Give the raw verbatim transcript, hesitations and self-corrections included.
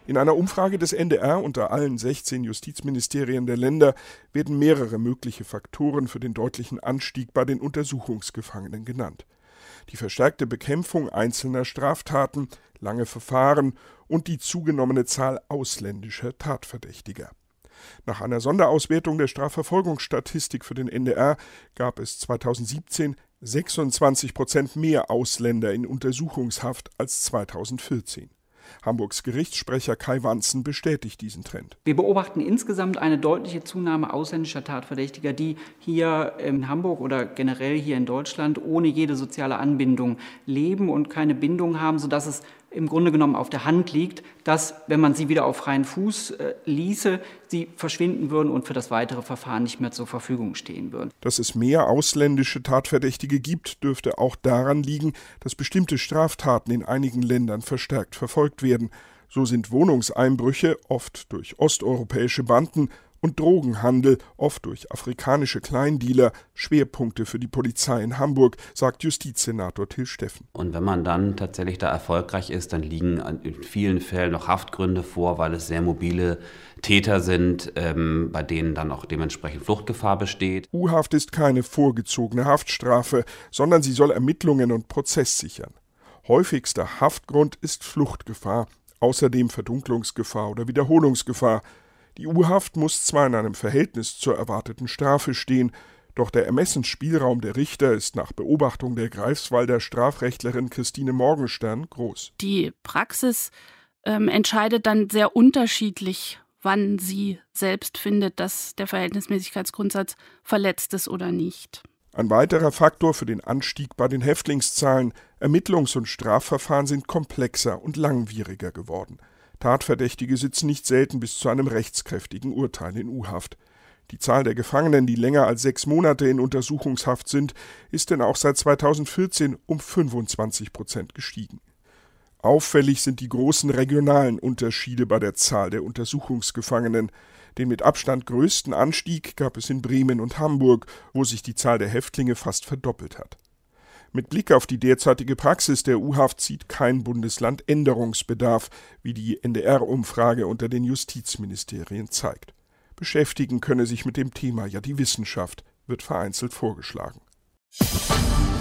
In einer Umfrage des N D R unter allen sechzehn Justizministerien der Länder werden mehrere mögliche Faktoren für den deutlichen Anstieg bei den Untersuchungsgefangenen genannt. Die verstärkte Bekämpfung einzelner Straftaten, lange Verfahren und die zugenommene Zahl ausländischer Tatverdächtiger. Nach einer Sonderauswertung der Strafverfolgungsstatistik für den N D R gab es zweitausendsiebzehn sechsundzwanzig Prozent mehr Ausländer in Untersuchungshaft als zweitausendvierzehn. Hamburgs Gerichtssprecher Kai Wanzen bestätigt diesen Trend. Wir beobachten insgesamt eine deutliche Zunahme ausländischer Tatverdächtiger, die hier in Hamburg oder generell hier in Deutschland ohne jede soziale Anbindung leben und keine Bindung haben, sodass es im Grunde genommen auf der Hand liegt, dass, wenn man sie wieder auf freien Fuß äh, ließe, sie verschwinden würden und für das weitere Verfahren nicht mehr zur Verfügung stehen würden. Dass es mehr ausländische Tatverdächtige gibt, dürfte auch daran liegen, dass bestimmte Straftaten in einigen Ländern verstärkt verfolgt werden. So sind Wohnungseinbrüche, oft durch osteuropäische Banden, und Drogenhandel, oft durch afrikanische Kleindealer, Schwerpunkte für die Polizei in Hamburg, sagt Justizsenator Till Steffen. Und wenn man dann tatsächlich da erfolgreich ist, dann liegen in vielen Fällen noch Haftgründe vor, weil es sehr mobile Täter sind, ähm, bei denen dann auch dementsprechend Fluchtgefahr besteht. U-Haft ist keine vorgezogene Haftstrafe, sondern sie soll Ermittlungen und Prozess sichern. Häufigster Haftgrund ist Fluchtgefahr, außerdem Verdunklungsgefahr oder Wiederholungsgefahr. Die U-Haft muss zwar in einem Verhältnis zur erwarteten Strafe stehen, doch der Ermessensspielraum der Richter ist nach Beobachtung der Greifswalder Strafrechtlerin Christine Morgenstern groß. Die Praxis ähm, entscheidet dann sehr unterschiedlich, wann sie selbst findet, dass der Verhältnismäßigkeitsgrundsatz verletzt ist oder nicht. Ein weiterer Faktor für den Anstieg bei den Häftlingszahlen: Ermittlungs- und Strafverfahren sind komplexer und langwieriger geworden. Tatverdächtige sitzen nicht selten bis zu einem rechtskräftigen Urteil in U-Haft. Die Zahl der Gefangenen, die länger als sechs Monate in Untersuchungshaft sind, ist denn auch seit zweitausendvierzehn um fünfundzwanzig Prozent gestiegen. Auffällig sind die großen regionalen Unterschiede bei der Zahl der Untersuchungsgefangenen. Den mit Abstand größten Anstieg gab es in Bremen und Hamburg, wo sich die Zahl der Häftlinge fast verdoppelt hat. Mit Blick auf die derzeitige Praxis der U-Haft sieht kein Bundesland Änderungsbedarf, wie die N D R-Umfrage unter den Justizministerien zeigt. Beschäftigen könne sich mit dem Thema ja die Wissenschaft, wird vereinzelt vorgeschlagen.